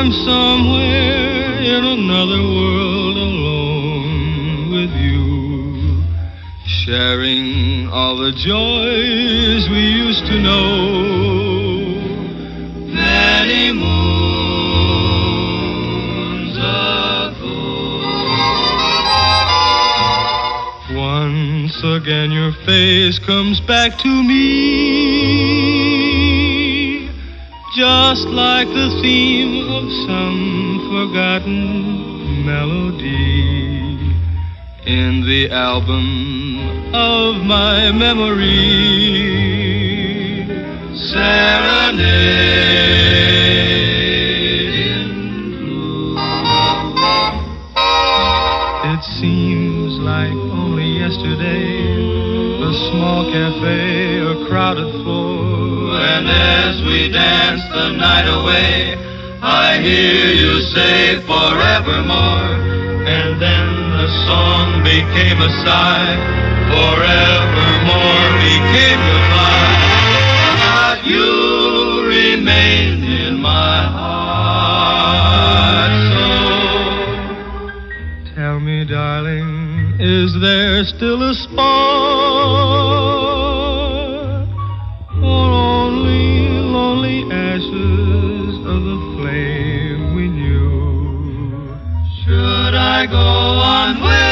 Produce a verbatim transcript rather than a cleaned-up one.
I'm somewhere in another world alone with you, sharing all the joys we used to know. Many moons ago. Once again your face comes back to me, just like the theme of some forgotten melody in the album of my memory. Serenade in blue. It seems like only yesterday, a small cafe, a crowded floor, and as we dance the night away, I hear you say forevermore, and then the song became a sigh, forevermore became goodbye. But you remain in my heart, so tell me, darling, is there still a spark, or only lonely ashes of the flame we knew? Should I go on with